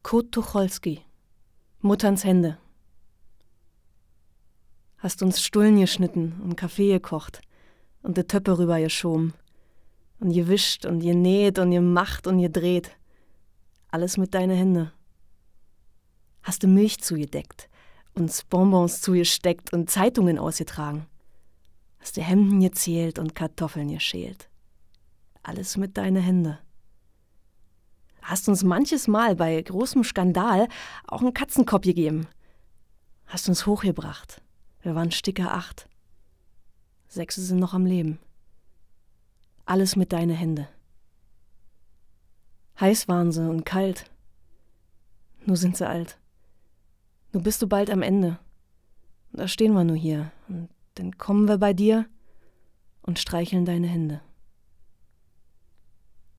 Kurt Tucholsky, Mutterns Hände. Hast uns Stullen geschnitten und Kaffee gekocht und de Töppe rüber geschoben und gewischt und genäht und gemacht und gedreht. Alles mit deine Hände. Hast du Milch zugedeckt, uns Bonbons zugesteckt und Zeitungen ausgetragen. Hast du Hemden gezählt und Kartoffeln geschält. Alles mit deine Hände. Hast uns manches Mal bei großem Skandal auch einen Katzenkopf gegeben. Hast uns hochgebracht. Wir waren Sticker 8. 6 sind noch am Leben. Alles mit deine Hände. Heiß waren sie und kalt. Nur sind sie alt. Nur bist du bald am Ende. Da stehen wir nur hier. Und dann kommen wir bei dir und streicheln deine Hände.